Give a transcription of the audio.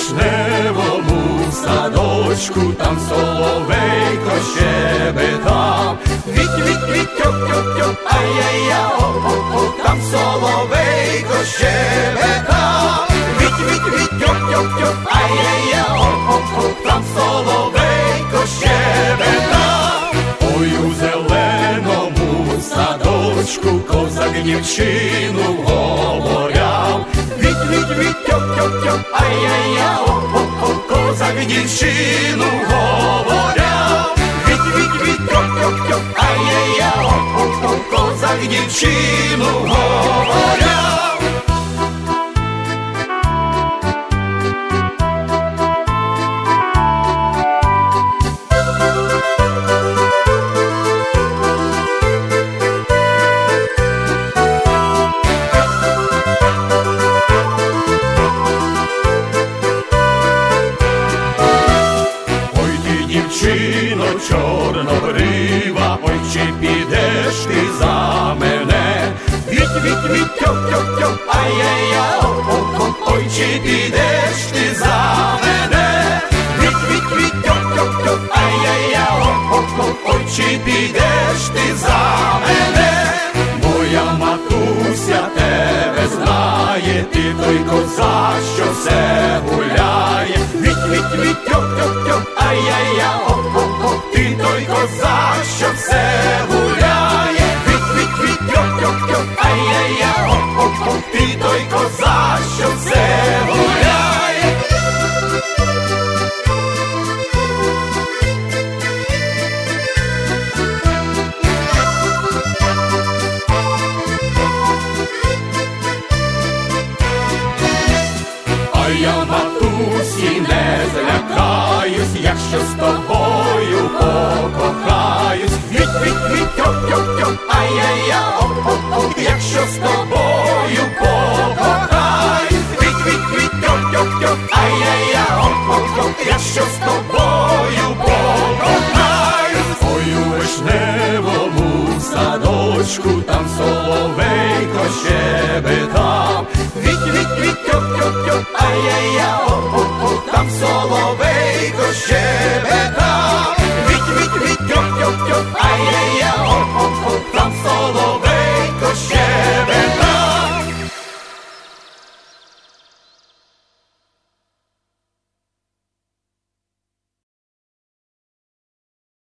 вишневому садочку, там соловейко щебетав. Віть, тьоп-тьоп-тьоп, ай-яй-я, о-о-о, там соловейко щебетав. Віть, тьоп-тьоп-тьоп, ай-яй-я, о-о-о, там соловейко щебетав. Ой, у зеленому садочку козак дівчину говоряв. Віть, тьоп-тьоп-тьоп, ай-яй-я, о-о-о, козак дівчину говоряв. Віть, тьоп-тьоп-тьоп, ай-яй-я, о-о-о, козак дівчину говоряв. Дівчино чорнобрива, ой, чи підеш ти за мене? Віть, тьоп-тьоп-тьоп, ай-яй-я, о-о-о, ой, чи підеш ти за мене? Віть, тьоп-тьоп-тьоп, ай-яй-я, о-о-о, ой, чи підеш ти за мене? Моя матуся тебе знає, ти той козак, що все гуляє. Віть, тьоп-тьоп-тьоп, ай-яй-я, о-о-о, ти той козак, що все гуляє. Віть, тьоп-тьоп-тьоп, ай-яй-я, о-о-о, ти той козак, що все гуляє. А я матусі не злякаюсь, якщо з тобою покохаюсь. Віть, тьоп-тьоп-тьоп, ай-яй-я, о-о-о, якщо з тобою покохаюсь. Віть, тьоп-тьоп-тьоп, ай-яй-я, о-о-о, якщо з тобою покохаюсь. Ой, у вишневому садочку, там соловейко щебетав. Віть, тьоп-тьоп-тьоп, ай-яй-я,